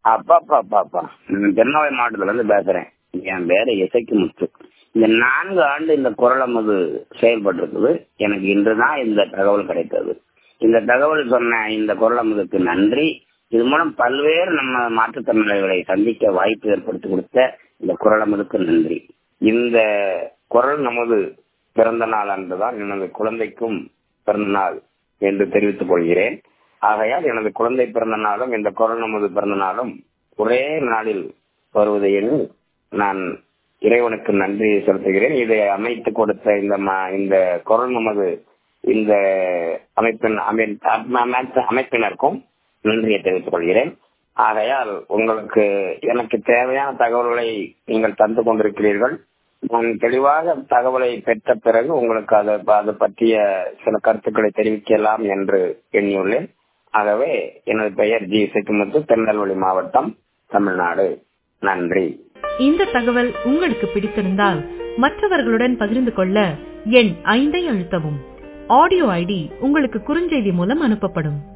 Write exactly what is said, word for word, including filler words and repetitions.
அப்பா அப்பா அப்பா அப்பா திருநெல்வேலி மாவட்டத்துல இருந்து பேசுறேன். என் பேரு இசைக்கு முத்து. இந்த நான்கு ஆண்டு இந்த குரல் நமது செயல்பட்டு இருக்குது. எனக்கு இன்றுதான் இந்த தகவல் கிடைத்தது. இந்த தகவல் சொன்ன இந்த குரல் நமதுக்கு நன்றி. இது மூலம் பல்வேறு நம்ம மாற்றுத்திறனாளிகளை சந்திக்க வாய்ப்பு ஏற்படுத்தி கொடுத்த இந்த குரல் நமதுக்கு நன்றி. இந்த குரல் நமது பிறந்த நாள் அன்றுதான் எனது குழந்தைக்கும் பிறந்த நாள் என்று தெரிவித்துக் கொள்கிறேன். ஆகையால் எனது குழந்தை பிறந்த நாளும் இந்த குரல் நமது பிறந்த நாளும் ஒரே நாளில் வருவதை எண்ணி நான் இறைவனுக்கு நன்றி செலுத்துகிறேன். இதை அமைத்து கொடுத்த இந்த இந்த குரல் நமது இந்த அமைப்பின் அமைப்பினருக்கும் நன்றியை தெரிவித்துக் கொள்கிறேன். ஆகையால் உங்களுக்கு எனக்கு தேவையான தகவல்களை நீங்கள் தந்து கொண்டிருக்கிறீர்கள். நான் தெளிவாக தகவலை பெற்ற பிறகு உங்களுக்கு அதை அது பற்றிய சில கருத்துக்களை தெரிவிக்கலாம் என்று எண்ணியுள்ளேன். ஆகவே எனது பெயர் ஜி இசைக்குமுத்து, திருநெல்வேலி மாவட்டம், தமிழ்நாடு. நன்றி. இந்த தகவல் உங்களுக்கு பிடித்திருந்தால் மற்றவர்களுடன் பகிர்ந்து கொள்ள எண் ஐந்தை அழுத்தவும். ஆடியோ ஐடி உங்களுக்கு குறுஞ்செய்தி மூலம் அனுப்பப்படும்.